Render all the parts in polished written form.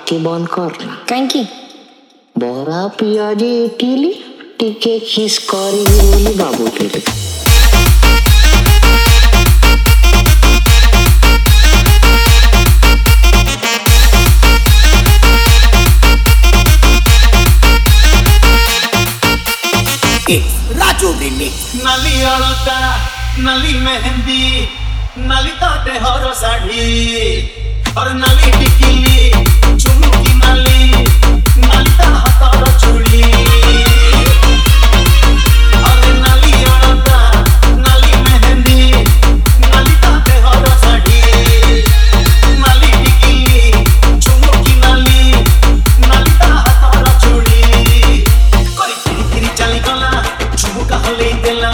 आँखें बंद करना कहीं बरा पियाजी इटिली टिके किस करी बाबू तेरे राजू रिमिक्स नाली अलता नाली मेहंदी नाली ताटे हर साड़ी और नाली टिकिली चुमुकी नाली नाली ता हाथर चूड़ी और नाली अलता नाली मेहंदी नाली ताटे हर साड़ी नाली टिकिली चुमुकी नाली नाली ता हाथर चूड़ी करी फिरी फिरी चली गला चुमुका हले देला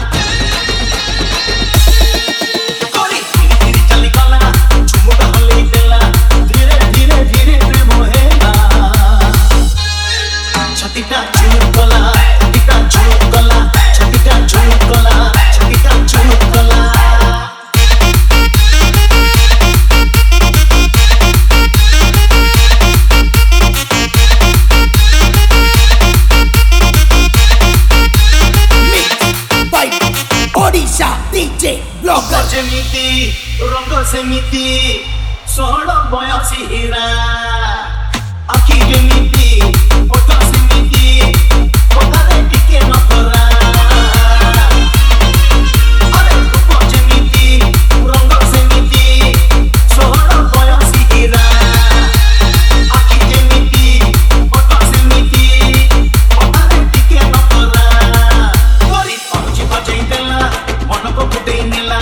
যেমিতি রঙ সেমিতি ষোহল বয়সী হীরা আখি যেমিতি ওঠ সেমিতি কথারে টিকে নকরা আরে রূপ যেমিতি রঙ সেমিতি ষোহল বয়সী হীরা আখি যেমিতি ওঠ সেমিতি কথারে টিকে নকরা করি পৌঁছি বাজাই দেলা মনকো ফুটেই নেলা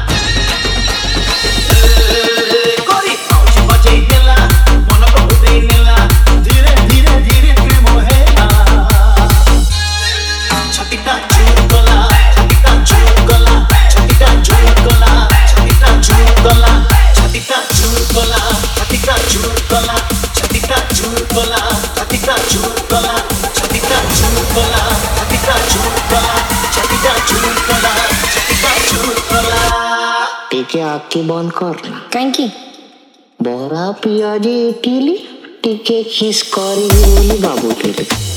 टिके आँखें बंद करना कहीं बरा पियाजी इटिली टिके किस करी बाबू तेरे